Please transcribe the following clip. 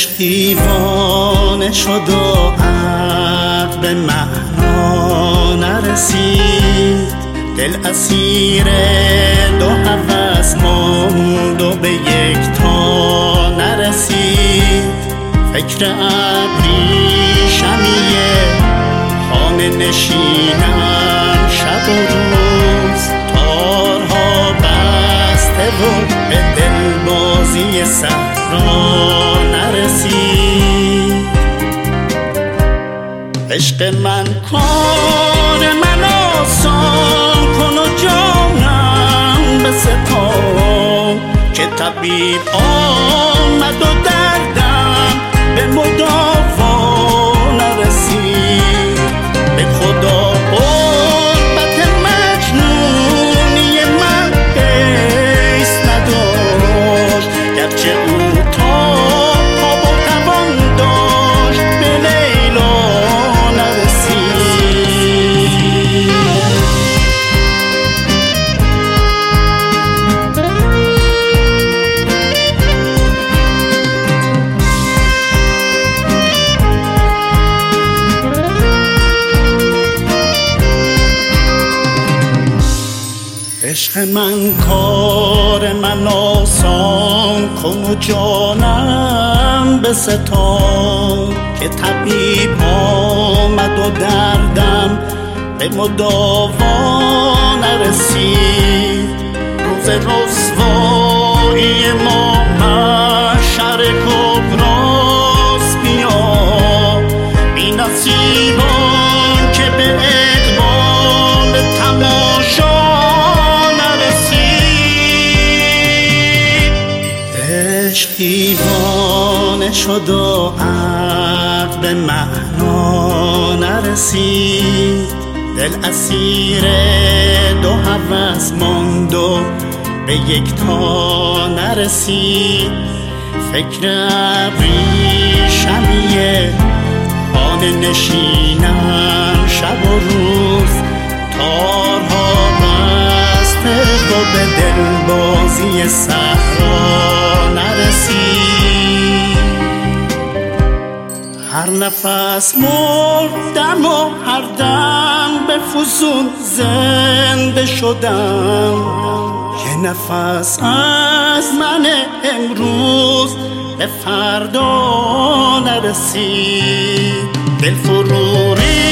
عشق دیوانه شد و عقل به معنا نرسید، دل اسیر دو هوس ماند و به یک تا نرسید. فکر ابریشمیه خانه نشینم شب و روز، تارها بسته و به دلبازی صحرا نرسید. عشق من کار من آسان کن و جانم بستان، که طبیب آمد و دردم به مداوا نرسید. به خدا قربت مجنونی من حیث نداشت، گرچه او تاب و توان داشت به لیلا نرسید. عشق من کار من آسان کن و جانم بستان، که طبیب آمد و دردم به مداوا نرسید. روز رسوایی ما محشر کبراست، بیا بی نصیبان که به اقبال تماشا دیوانه شد و عقل به معنا نرسید، دل اسیر دو هوس ماند و به یک تا نرسید. فکر ابریشمیه خانه نشینم شب و روز، تارها بسته و به دلبازی صحرا نرسید. هر نفس مردم و هر دم به فزون زنده شدم، یه نفس از من امروز به فردا نرسید. دل فروری